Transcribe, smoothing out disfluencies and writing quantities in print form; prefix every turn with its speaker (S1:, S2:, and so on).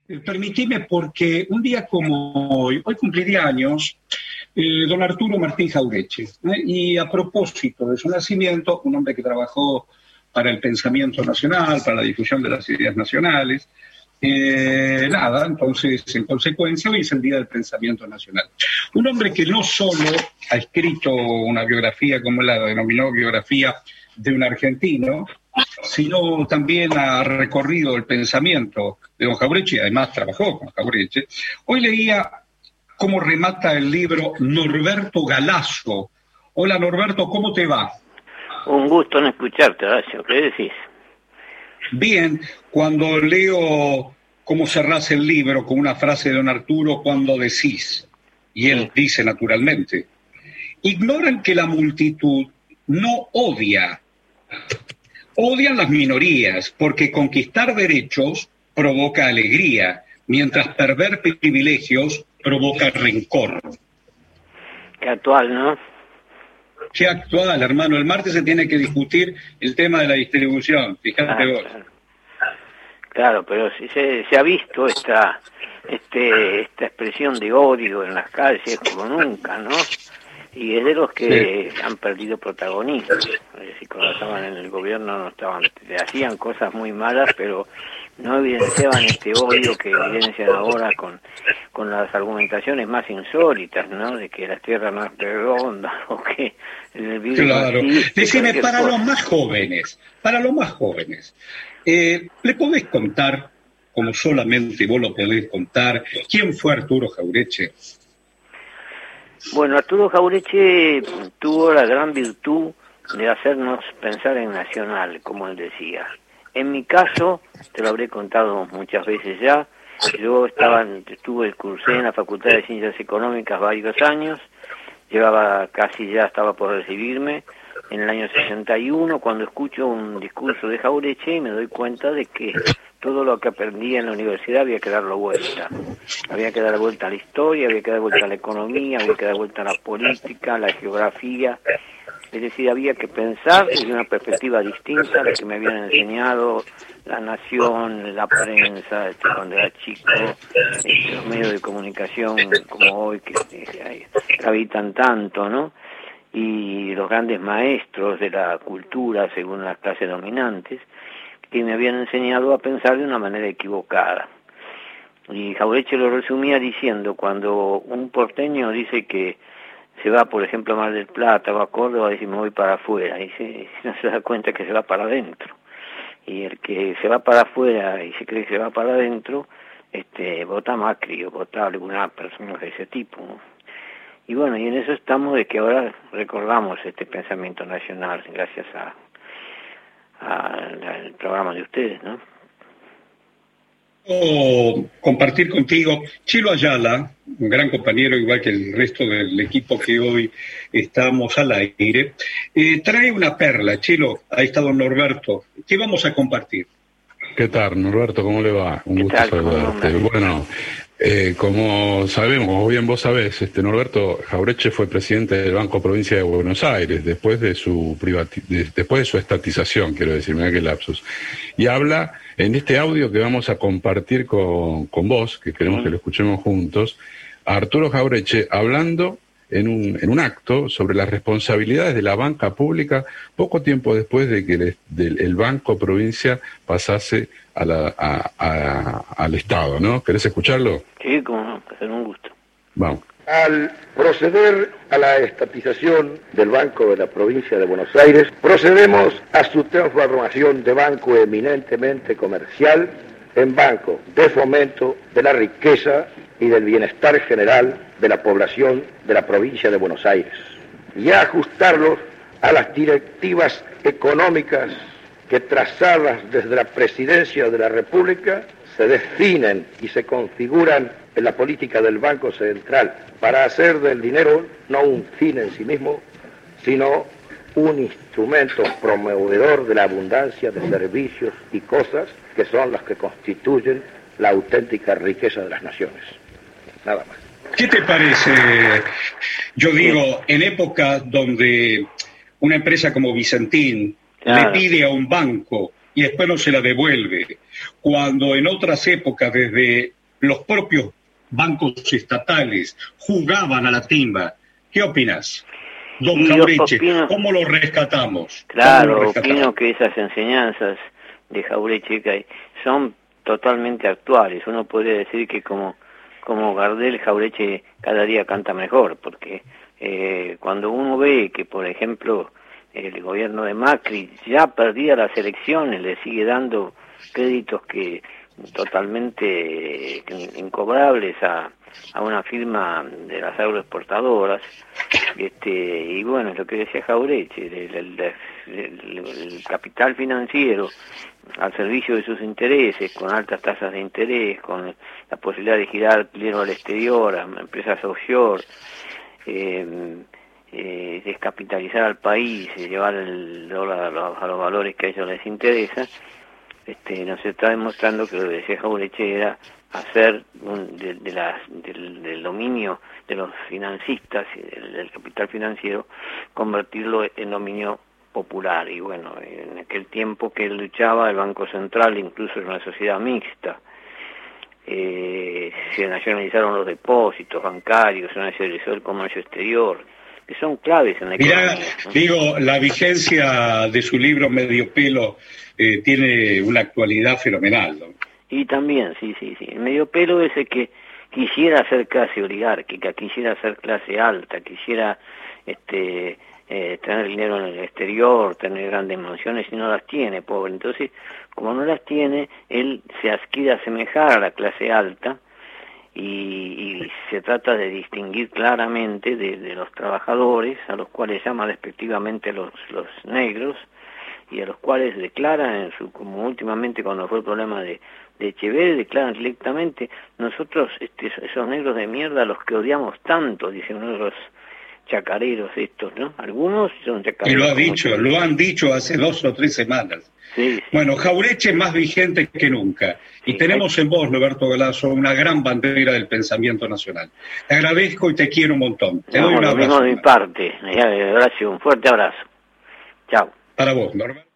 S1: Permitime porque un día como hoy cumpliría años don Arturo Martín Jauretche, y a propósito de su nacimiento, un hombre que trabajó para el pensamiento nacional, para la difusión de las ideas nacionales, entonces, en consecuencia, hoy es el Día del Pensamiento Nacional. Un hombre que no solo ha escrito una biografía, como la denominó biografía de un argentino, sino también ha recorrido el pensamiento de don Jauretche, y además trabajó con Jauretche. Hoy leía cómo remata el libro Norberto Galasso. Hola Norberto, ¿cómo te va?
S2: Un gusto en escucharte, Horacio. ¿Qué decís?
S1: Bien, cuando leo cómo cerrás el libro con una frase de don Arturo, cuando decís, y él dice naturalmente, ignoran que la multitud no odia. Odian las minorías, porque conquistar derechos provoca alegría, mientras perder privilegios provoca rencor.
S2: Qué actual, ¿no?
S1: Qué actual, hermano. El martes se tiene que discutir el tema de la distribución, fíjate vos.
S2: Claro, pero si se ha visto esta expresión de odio en las calles como nunca, ¿no? Y es de los que han perdido protagonismo. Si cuando estaban en el gobierno no estaban, hacían cosas muy malas, pero no evidenciaban este odio que evidencian ahora con las argumentaciones más insólitas, ¿no? De que la Tierra no es redonda o que el virus.
S1: Claro. Decime, para los más jóvenes, ¿le podés contar, como solamente vos lo podés contar, quién fue Arturo Jauretche?
S2: Bueno, Arturo Jauretche tuvo la gran virtud de hacernos pensar en nacional, como él decía. En mi caso, te lo habré contado muchas veces ya, yo cursé en la Facultad de Ciencias Económicas varios años, estaba por recibirme en el año 61, cuando escucho un discurso de Jauretche y me doy cuenta de que todo lo que aprendí en la universidad había que darlo vuelta. Había que dar vuelta a la historia, había que dar vuelta a la economía, había que dar vuelta a la política, a la geografía. Es decir, había que pensar desde una perspectiva distinta a la que me habían enseñado La Nación, la prensa, cuando era chico, los medios de comunicación como hoy que habitan tanto, ¿no? Y los grandes maestros de la cultura según las clases dominantes, que me habían enseñado a pensar de una manera equivocada. Y Jauretche lo resumía diciendo, cuando un porteño dice que se va, por ejemplo, a Mar del Plata o a Córdoba, dice, me voy para afuera, y no se da cuenta que se va para adentro. Y el que se va para afuera y se cree que se va para adentro, vota Macri o vota alguna persona de ese tipo, ¿no? Y bueno, y en eso estamos, de que ahora recordamos este pensamiento nacional gracias al programa de ustedes, ¿no?
S1: Compartir contigo Chilo Ayala, un gran compañero, igual que el resto del equipo que hoy estamos al aire, trae una perla. Chilo, ahí está don Norberto. ¿Qué vamos a compartir?
S3: ¿Qué tal, Norberto? ¿Cómo le va? Un gusto saludarte. Bueno, como sabemos, como bien vos sabés, Norberto Jauretche fue presidente del Banco Provincia de Buenos Aires después de su estatización, quiero decir, mirá qué lapsus. Y habla en este audio que vamos a compartir con vos, que queremos que lo escuchemos juntos, a Arturo Jauretche hablando en un acto sobre las responsabilidades de la banca pública poco tiempo después de que el Banco Provincia pasase al Estado, ¿no? ¿Querés escucharlo?
S2: Sí, como no, va a ser un gusto.
S3: Vamos.
S4: Al proceder a la estatización del Banco de la Provincia de Buenos Aires, procedemos a su transformación de banco eminentemente comercial en banco de fomento de la riqueza y del bienestar general de la población de la provincia de Buenos Aires, y a ajustarlos a las directivas económicas que, trazadas desde la Presidencia de la República, se definen y se configuran en la política del Banco Central para hacer del dinero no un fin en sí mismo, sino un instrumento promovedor de la abundancia de servicios y cosas que son las que constituyen la auténtica riqueza de las naciones. Nada más.
S1: ¿Qué te parece? Yo digo, en época donde una empresa como Vicentín le pide a un banco y después no se la devuelve, cuando en otras épocas desde los propios bancos estatales jugaban a la timba. ¿Qué opinas, don Jauretche? ¿Cómo lo rescatamos?
S2: Claro, opino que esas enseñanzas de Jauretche que son totalmente actuales. Uno podría decir que como Gardel, Jauretche cada día canta mejor, porque cuando uno ve que, por ejemplo, el gobierno de Macri ya perdía las elecciones, le sigue dando créditos que totalmente incobrables a una firma de las agroexportadoras, y bueno, es lo que decía Jauretche, el capital financiero al servicio de sus intereses, con altas tasas de interés, con la posibilidad de girar dinero al exterior, a empresas offshore, descapitalizar al país, llevar el dólar a los valores que a ellos les interesa. Nos está demostrando que lo que decía Jauretche era hacer del dominio de los financistas y del capital financiero, convertirlo en dominio popular. Y bueno, en aquel tiempo que él luchaba, el Banco Central incluso era una sociedad mixta. Se nacionalizaron los depósitos bancarios, se nacionalizó el comercio exterior, que son claves en la economía.
S1: Mirá, digo, la vigencia de su libro Medio Pelo tiene una actualidad fenomenal, ¿no? Y
S2: también, sí. El medio pelo es el que quisiera ser clase oligárquica, quisiera ser clase alta, quisiera tener dinero en el exterior, tener grandes mansiones, y no las tiene, pobre. Entonces, como no las tiene, él se quiere asemejar a la clase alta, y se trata de distinguir claramente de los trabajadores, a los cuales llama despectivamente los negros, y a los cuales declaran, como últimamente cuando fue el problema de Echeverri, declaran directamente: nosotros, esos negros de mierda, los que odiamos tanto, dicen uno de los chacareros estos, ¿no? Algunos son chacareros.
S1: Y lo han dicho hace 2 o 3 semanas.
S2: Sí.
S1: Bueno, Jauretche más vigente que nunca. Y sí, tenemos en vos, Norberto Galazo, una gran bandera del pensamiento nacional. Te agradezco y te quiero un montón. Te doy un abrazo.
S2: Lo mismo de mi parte. Un fuerte abrazo. Chao.
S1: Para vos, Norberto.